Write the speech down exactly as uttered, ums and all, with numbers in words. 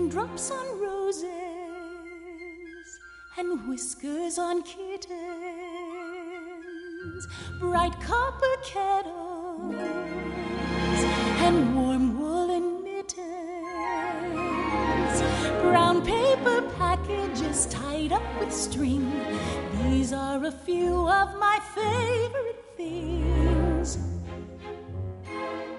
raindrops on roses and whiskers on kittens, bright copper kettles and warm woolen mittens, brown paper packages tied up with string. These are a few of my favorite things.